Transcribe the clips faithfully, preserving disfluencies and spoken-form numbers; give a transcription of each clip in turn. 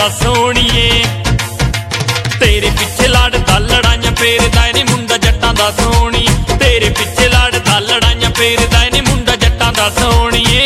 दा सोहणीए। तेरे पिछे लड़दा लड़ाइयां फेरदा नी मुंडा जट्टां दा सोहणी। तेरे पिछे लड़दा लड़ाइयां फेरदा नी मुंडा जट्टां दा सोहणीए।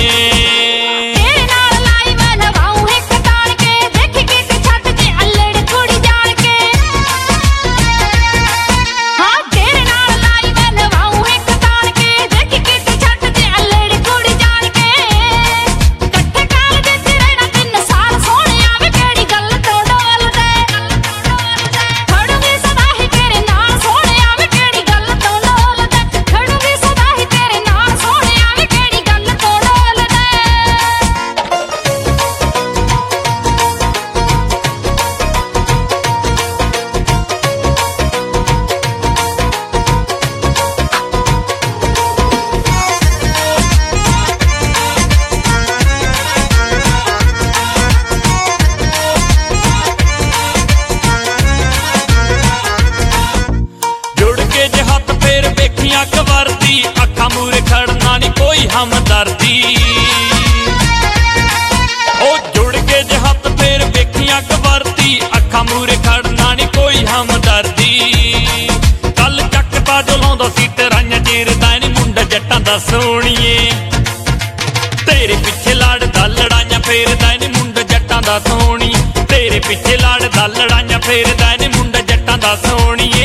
कवरदी अखा मूरे खड़ना नी कोई हमदर्दी। ओ जुड़ के जे हथ फेर वेखियां कवरदी अखा मूरे खड़ना नी कोई हमदर्दी। कल चकदा जो लाउंदा सी तराइयां चीरदा नी मुंडा जट्टां दा सोहणीए। तेरे पिछे लड़दा लड़ाइयां फेरदा नी मुंडा जट्टां दा सोहणी। तेरे पिछे लड़दा लड़ाइयां फेरदा नी मुंडा जट्टां दा सोहणीए।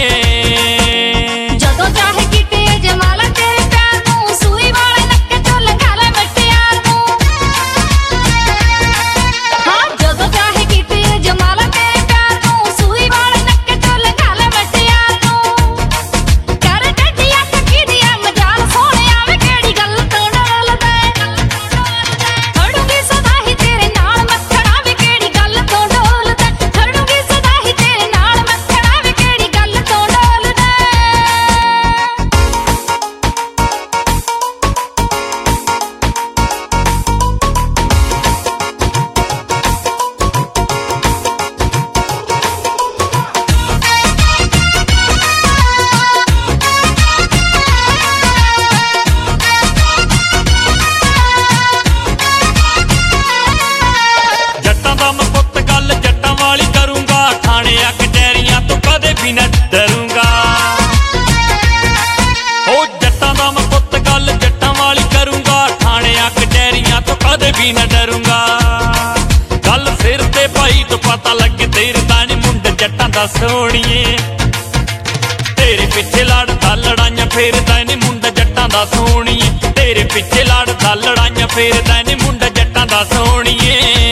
डरूंगा ओ जट्टां दा मैं पुत्त गल जट्टां वाली करूंगा। थाने कचहरियां तो कदे भी न डरूंगा। गल सिर ते भाई तो पता लगे तेरदा नी मुंडा जट्टां दा सोहणीए। तेरे पिछे लड़दा लड़ाइयां फेरदा नी मुंडा जट्टां दा सोहणीए। तेरे पिछे लड़दा लड़ाइयां फेरदा नी मुंडा जट्टां दा सोहणीए।